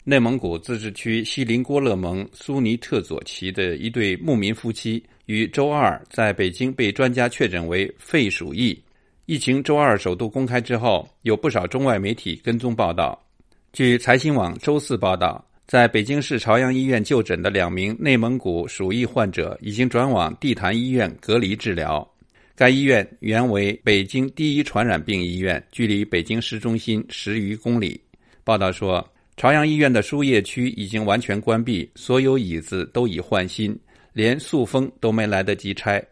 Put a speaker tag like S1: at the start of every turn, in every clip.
S1: 内蒙古自治区锡林郭勒盟苏尼特左旗的一对牧民夫妻于周二在北京被专家确诊为肺鼠疫。疫情周二首度公开之后，有不少中外媒体跟踪报道。据财新网周四报道，在北京市朝阳医院就诊的2名内蒙古鼠疫患者已经转往地坛医院隔离治疗。该医院原为北京第一传染病医院，距离北京市中心10余公里。报道说，朝阳医院的输液区已经完全关闭，所有椅子都已换新，连塑封都没来得及拆。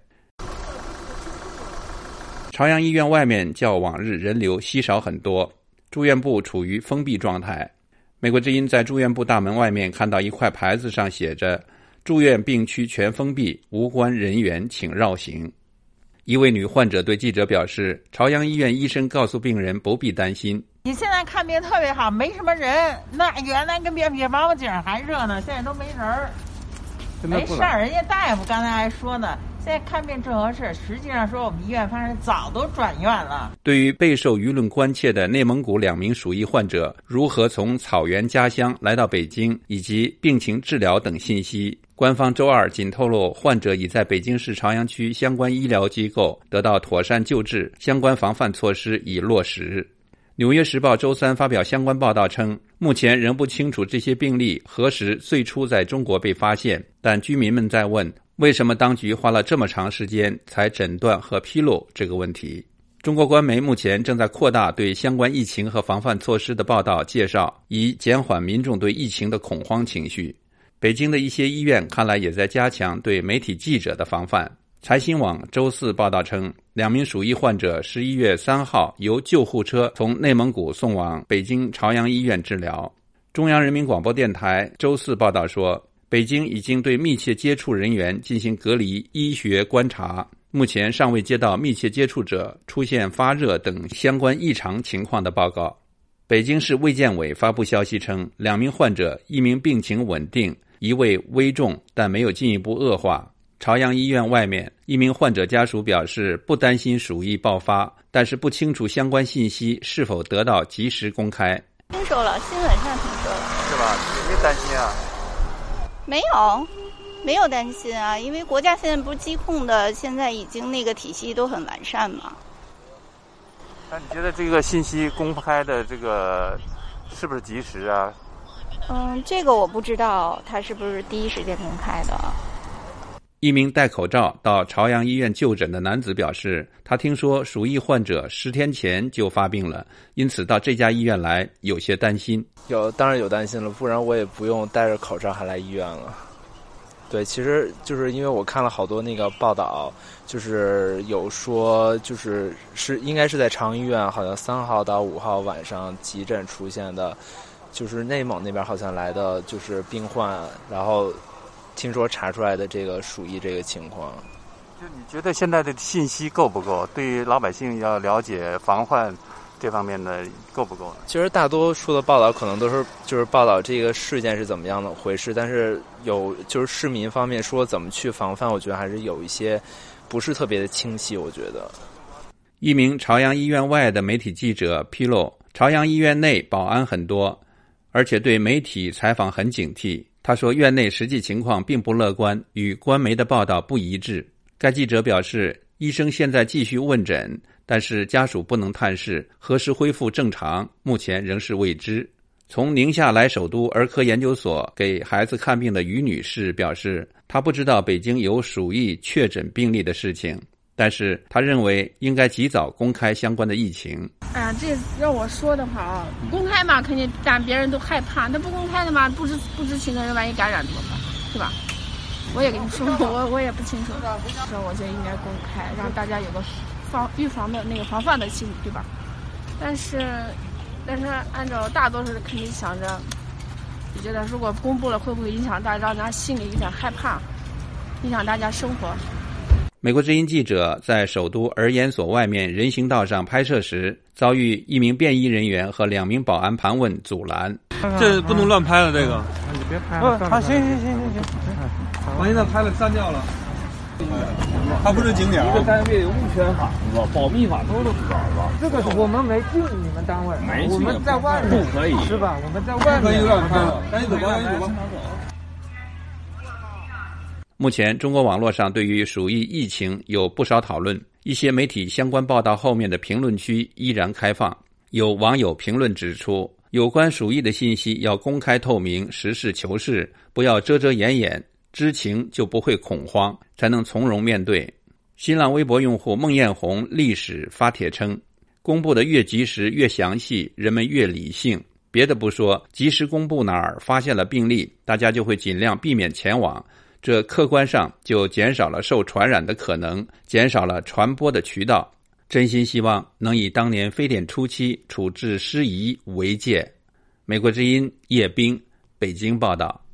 S1: 朝阳医院外面较往日人流稀少很多，住院部处于封闭状态。美国之音在住院部大门外面看到一块牌子，上写着住院病区全封闭，无关人员请绕行。一位女患者对记者表示，朝阳医院医生告诉病人不必担心，
S2: 你现在看病特别好，没什么人，那原来跟比王八井还热闹，现在都没人。没事儿，人家大夫刚才还说呢，现在看病正合适。实际上说，我们医院发现早都转院了。
S1: 对于备受舆论关切的内蒙古2名鼠疫患者如何从草原家乡来到北京，以及病情治疗等信息，官方周二仅透露，患者已在北京市朝阳区相关医疗机构得到妥善救治，相关防范措施已落实。纽约时报周三发表相关报道称，目前仍不清楚这些病例何时最初在中国被发现，但居民们在问，为什么当局花了这么长时间才诊断和披露这个问题。中国官媒目前正在扩大对相关疫情和防范措施的报道介绍，以减缓民众对疫情的恐慌情绪。北京的一些医院看来也在加强对媒体记者的防范。财新网周四报道称，2名鼠疫患者11月3号由救护车从内蒙古送往北京朝阳医院治疗。中央人民广播电台周四报道说，北京已经对密切接触人员进行隔离医学观察，目前尚未接到密切接触者出现发热等相关异常情况的报告。北京市卫健委发布消息称，2名患者，一名病情稳定，一位危重但没有进一步恶化。朝阳医院外面，一名患者家属表示不担心鼠疫爆发，但是不清楚相关信息是否得到及时公开。
S3: 听说了，新闻上听说了。
S4: 是吧？你没担心啊？
S3: 没有担心啊，因为国家现在不是疾控的，现在已经那个体系都很完善嘛。
S4: 那你觉得这个信息公开的这个是不是及时啊？
S3: 这个我不知道，他是不是第一时间公开的。
S1: 一名戴口罩到朝阳医院就诊的男子表示，他听说鼠疫患者10天前就发病了，因此到这家医院来有些担心。
S5: 当然有担心了，不然我也不用戴着口罩还来医院了。对，其实就是因为我看了好多那个报道，就是有说是应该是在朝阳医院，好像3号到5号晚上急诊出现的，就是内蒙那边好像来的就是病患，然后听说查出来的这个鼠疫这个情况。
S4: 就你觉得现在的信息够不够？对于老百姓要了解防范这方面的够不够呢？
S5: 其实大多数的报道可能都是就是报道这个事件是怎么样的回事，但是有就是市民方面说怎么去防范，我觉得还是有一些不是特别的清晰。我觉得
S1: 一名朝阳医院外的媒体记者披露，朝阳医院内保安很多，而且对媒体采访很警惕。他说，院内实际情况并不乐观，与官媒的报道不一致。该记者表示，医生现在继续问诊，但是家属不能探视，何时恢复正常，目前仍是未知。从宁夏来首都儿科研究所给孩子看病的于女士表示，她不知道北京有鼠疫确诊病例的事情，但是她认为应该及早公开相关的疫情。
S6: 这让我说的话啊，公开嘛，肯定让别人都害怕；那不公开的嘛，不知情的人万一感染怎么办，是吧？我也跟你说，我也不清楚。说我觉得应该公开，让大家有个预防的那个防范的心理，对吧？但是按照大多数人肯定想着，就觉得如果公布了，会不会影响大家，让大家心里有点害怕，影响大家生活。
S1: 美国之音记者在首都儿研所外面人行道上拍摄时，遭遇一名便衣人员和2名保安盘问阻拦。
S7: 这不能乱拍了，这个。
S4: 你别拍了。行，
S7: 万一他拍了删掉了。 它不是景点。
S8: 一个单位有物权法是吧？保密法都知道是吧？
S9: 这个是我们没进你们单位，
S8: 没
S9: 我们在外面
S8: 不可以
S9: 是吧？我们在外面
S7: 可以乱拍了，赶紧走吧，赶紧走吧。
S1: 目前，中国网络上对于鼠疫疫情有不少讨论，一些媒体相关报道后面的评论区依然开放。有网友评论指出，有关鼠疫的信息要公开透明，实事求是，不要遮遮掩掩，知情就不会恐慌，才能从容面对。新浪微博用户孟艳红历史发帖称，公布的越及时越详细，人们越理性。别的不说，及时公布哪儿发现了病例，大家就会尽量避免前往，这客观上就减少了受传染的可能，减少了传播的渠道。真心希望能以当年非典初期处置失宜为戒。美国之音叶冰，北京报道。